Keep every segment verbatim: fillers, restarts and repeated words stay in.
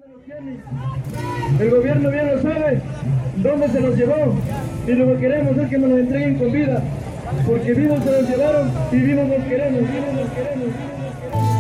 El gobierno bien lo sabe dónde se los llevó y lo que queremos es que nos los entreguen con vida, porque vivos se los llevaron y vivos los queremos, vivos los queremos, vivos los queremos.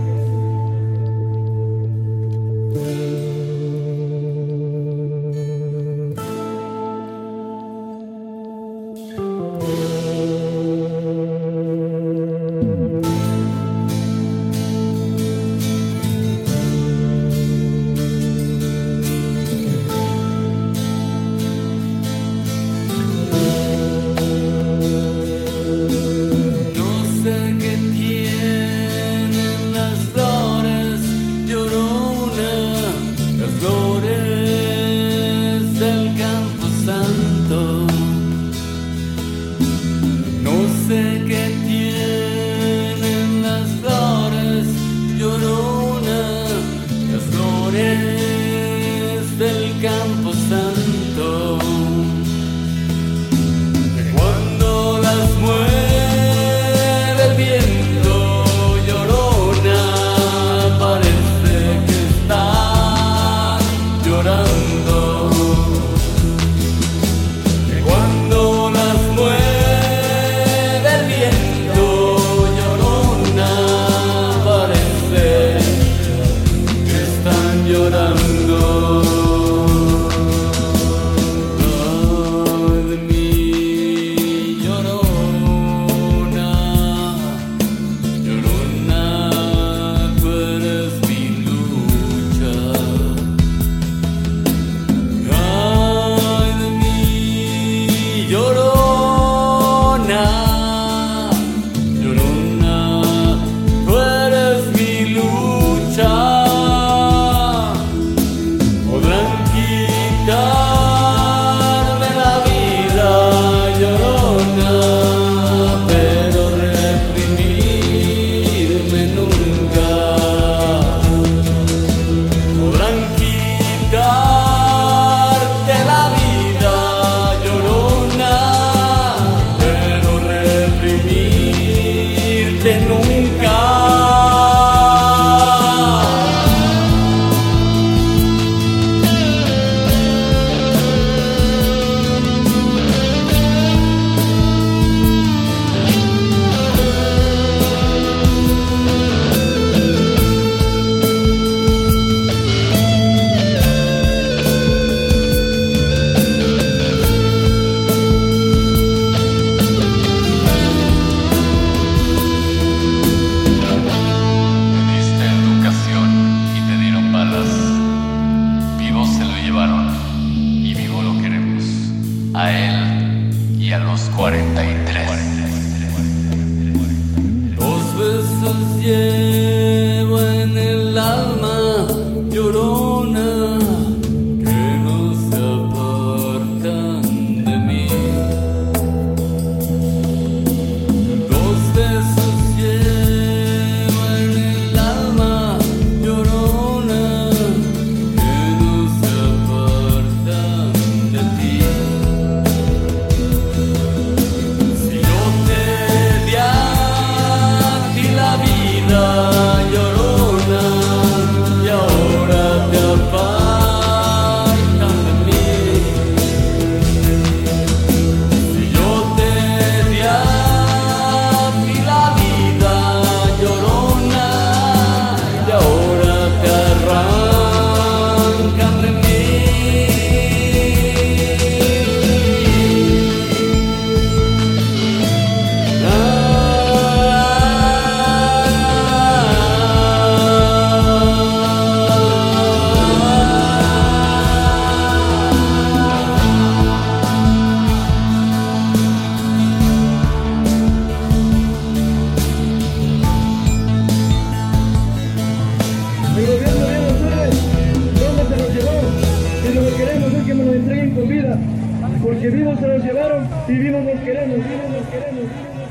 Del Campo Santo, cuando las mueve el viento, llorona, parece que está llorando. Cuando las mueve el viento, llorona, parece que están llorando. Y vivo lo queremos, a él y a los cuarenta y tres. Dos besos llevo en el alma, llorona, que no se apartan de mí. Dos besos llevo en el alma, llorona, El gobierno bien lo sabe dónde se los llevó y lo que queremos es que nos los entreguen con vida, porque vivos se los llevaron y vivos los queremos, vivos los queremos, vivos los queremos.